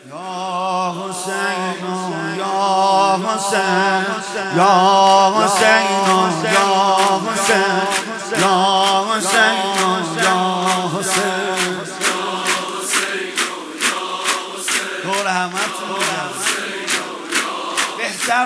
یا حسین یا حسین یا حسین یا حسین یا حسین یا حسین دور همتون بهتر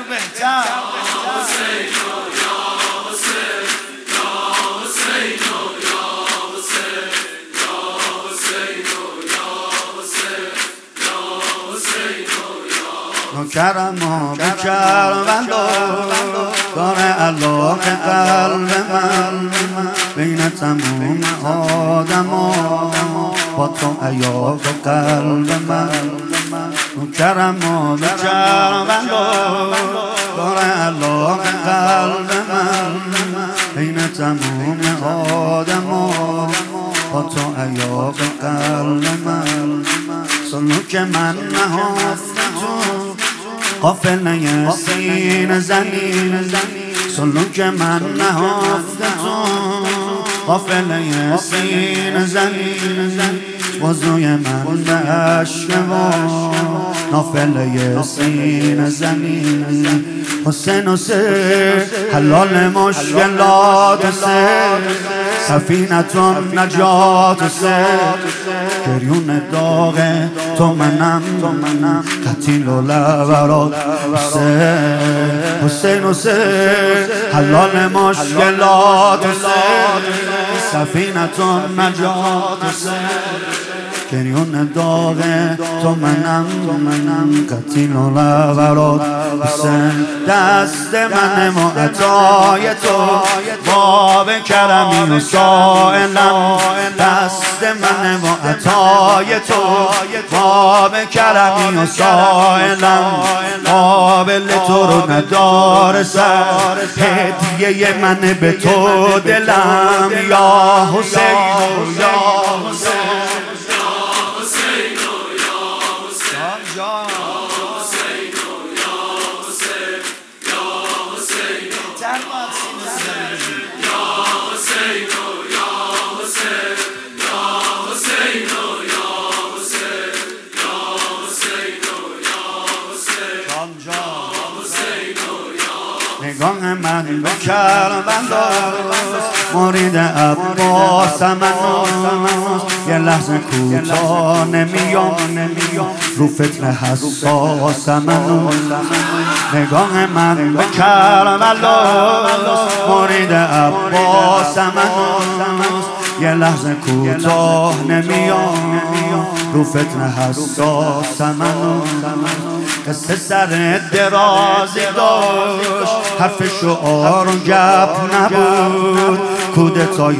نوکرم و بکربلا داره علاق قلب من بین تموم آدما با تو عیاق قلب من نوکرم و بکربلا داره علاق قلب من بین تموم آدما با تو عیاق قلب من سلوک من نهفته تو قافله سینه زنی سلوک من نهفته تو قافله سینه زنی وضوی من به عشق و نافله سینه زنی حسین حسین حلال مشکلات سفینتون نجات گریون داغ تو منم قتیل و لبرات حسین حسین حلال مشکلات سفینتون نجات گریون داغ تو منم قتیل و لبرات حسین دست من معطای تو باب کرمی و سائلم دست من معطای تو باب کرمی و سائلم قابل تو رو نداره سر هدیه من به تو دلم یا حسین یا حسین نگاه من به کربلا مرید عباس منوس یه لحظه کوتاه نمیام رو فتنه حساس منوس نگاه من به کربلا مرید عباس منوس یه لحظه کوتاه نمیام رو فتنه حساس منوس قصه سر درازی داشت حرف شعار و گپ نبود کودتای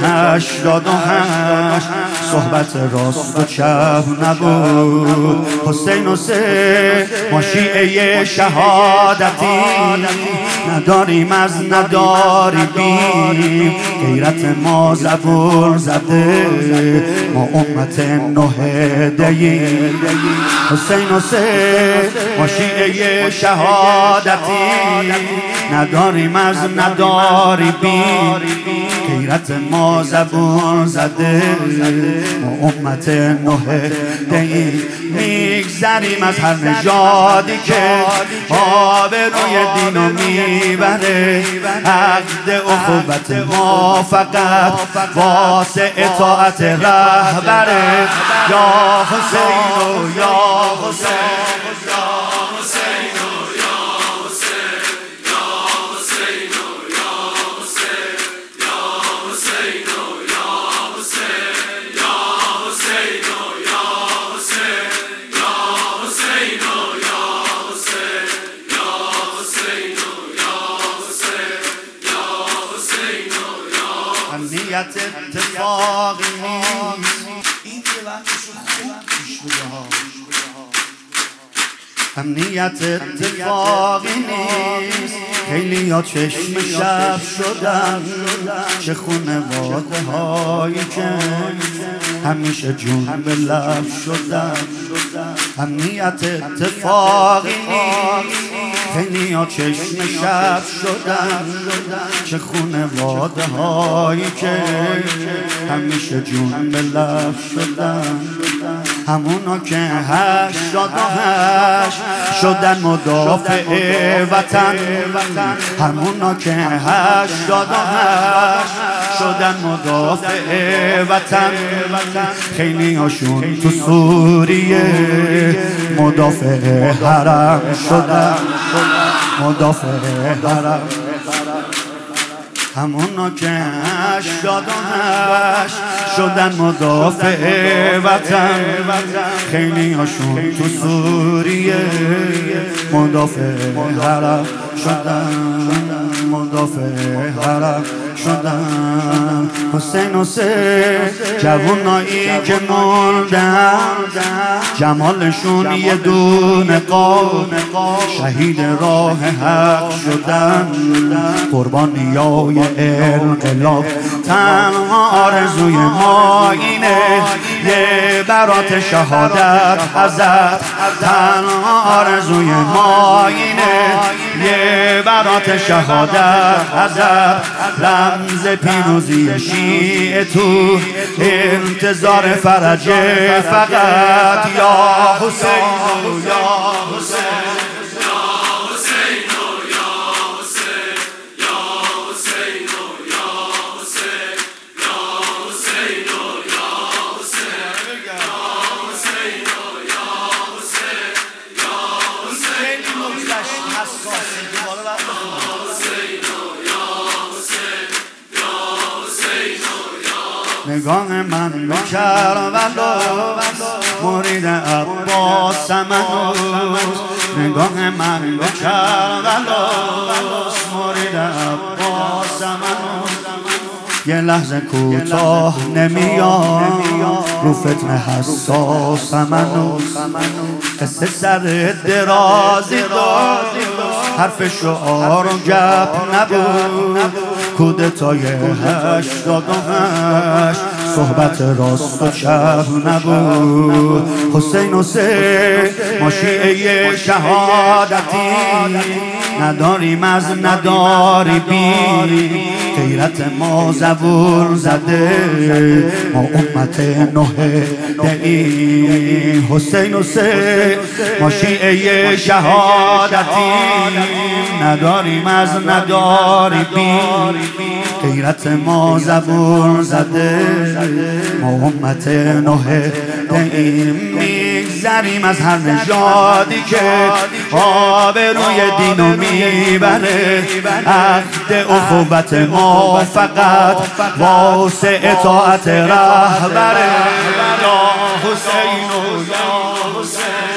88 صحبت راست و چپ نبود حسین حسین ما شیعه شهادتی نداریم از نداری بیم غیرت ما زبور زده ما امت نهده‌ایم حسین حسین ما شیعه شهادتی نداریم از نداری بیم غیرت ما زبون زده ما امت نهده‌ایم میگذریم از هر نژادی که آبروی دینو میبره عقد اخوت ما فقط واسه اطاعت رهبره یا حسین و یا حسین امنیت اتفاقی نیست این که وقتشو خوب پیش بده ها امنیت اتفاقی نیست خیلی ها چشم شب شدن چه خونواده هایی که همیشه جون به لب شدن امنیت اتفاقی نیست خیلی ها چشم شب شدن چه خونواده هایی که همیشه جون به لب شدن همونا که 88 شدن مدافع وطن، همونا که 88 شدن مدافع وطن. خیلی هاشون تو سوریه مدافع حرم شدن، مدافع حرم. همونا که 88 شدن مدافع وطن، خیلی هاشون تو سوریه مدافع حرم شدن، مدافع حرم شدن. حسین جوونایی که موندن جمالشون یه دونه قاب، شهید راه حق شدن، قربانیای انقلاب. تنها آرزوی ما اینه یه برات شهادت ازت، تنها آرزوی ما اینه یه برات شهادت ازت. رمز پیروزی شیعه تو انتظار فرج فقط یا حسین یا حسین یا حسین یا حسین یا حسین یا حسین یا حسین یا حسین یا حسین یا حسین یا حسین. نکتهش حساسه دوباره بعد نگاه من به کربلا مرید عباس منوس، نگاه من به کربلا مرید عباس منوس. یه لحظه کوتاه نمیام رو فتنه حساس منوس. قصه سر درازی داشت، حرف شعار و گپ نبود. کودتای 88 صحبت راست و چپ نبود. حسین ما شیعه شهادتی نداریم از نداری بی، غیرت ما زبور زده ما امت نه دعی. حسین ما شیعه شهادتی نداریم از نداری بی، غیرت ما زبور زده ما امت نه دعیم. میگذریم از هر نژادی که آبروی دینو میبره، عهد اخوت ما فقط واسه اطاعت رهبره. یا حسین یا حسین